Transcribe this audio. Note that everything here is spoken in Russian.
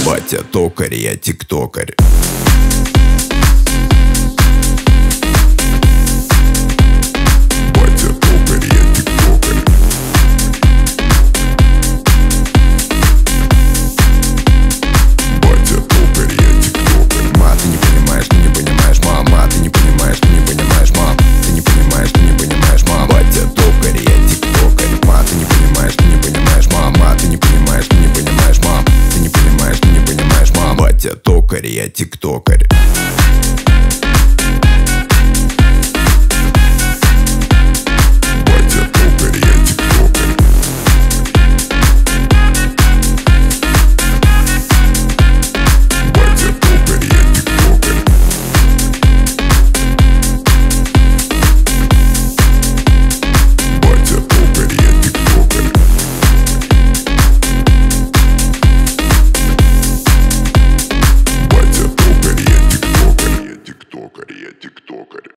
Батя токарь, я тиктокарь. Батя токарь, я тиктокарь. Батя токарь, я тиктокарь. Ма, ты не понимаешь, мама, ты не понимаешь, мам. Ты не понимаешь, мам. Батя токарь, я тиктокарь. Ма, ты не понимаешь, мама, ты не понимаешь, мам. Ты не понимаешь, мам. Батя токарь, я тиктокарь.